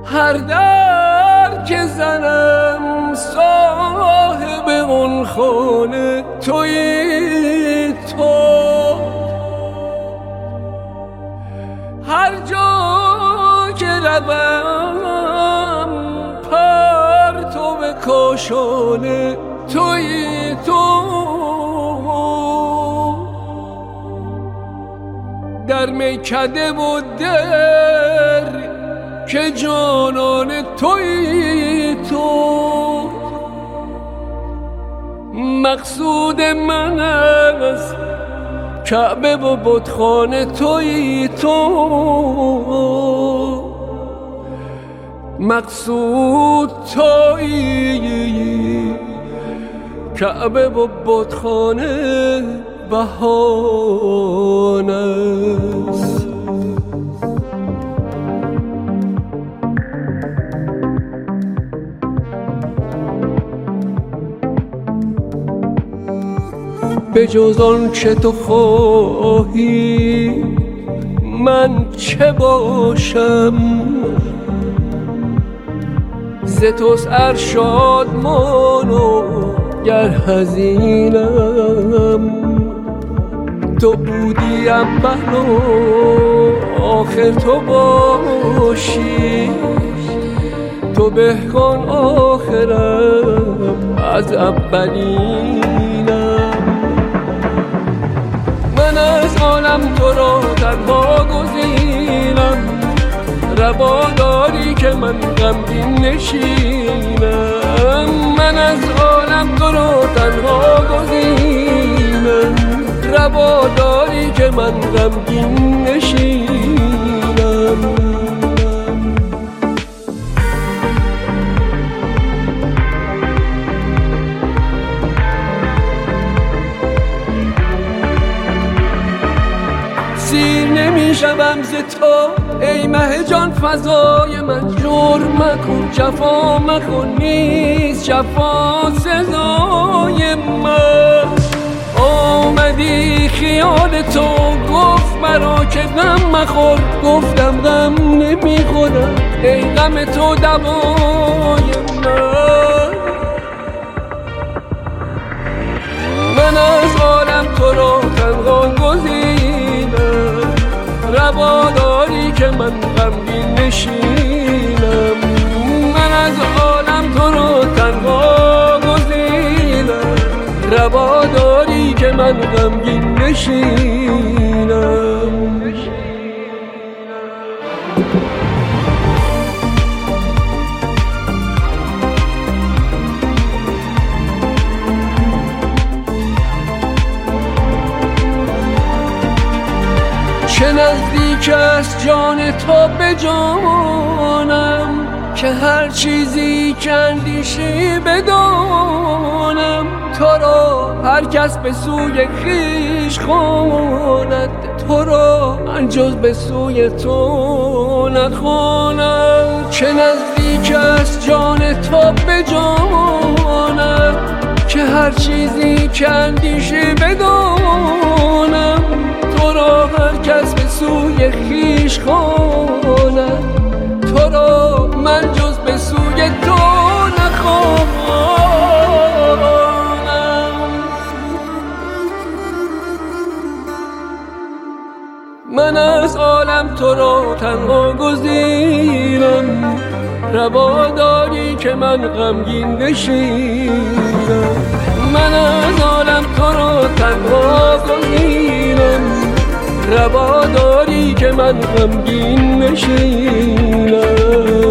هر در که زنم صاحب اون خانه تویی تو. هر جا که روم پرتو کاشانه تویی تو. در میکده و در که جانان تویی تو. مقصود من از کعبه و بتخانه تویی تو. مقصود تویی، کعبه و بتخانه بهانه است. به جز آن که تو خواهی من چه باشم؟ ز توست ارشادمان و گر حزینم. تو بودی اول و آخر تو باشی. تو به کن آخرم از اولینم. من از عالم تو را تنها گزینم. روا داری که من غمگین نشینم. من از عالم تو را تنها گزینم. روا داری که من غمگین نشینم. سیر نمیشم ز تو ای مه جان فضای من. جرم مکن جفا مکن نیست جفا سزای من. آمدی خیال تو گفت مرا که غم مخور. گفتم غم نمیخورم ای غم تو دوای من. من از عالم تو را تنها گزینم. روا داری که من غمگین نشینم. من از عالم تو را تنها گزینم. روا داری که من غمگین نشینم. چه نزدیک است جان تو به جانم که هر چیزی که اندیشی بدانم. تو را هر کس به سوی خویش خواند. تو را من جز به سوی تو نخوانم. چه نزدیک است جان تو به جانم که هر چیزی که اندیشی بدانم. تو را هر کس به سوی خویش خواند. تو را من جز به سوی تو نخوانم. من از عالم تو را تنها گزینم. روا داری که من غمگین نشینم. من از عالم تو را تنها گزینم. روا داری که من غمگین نشینم.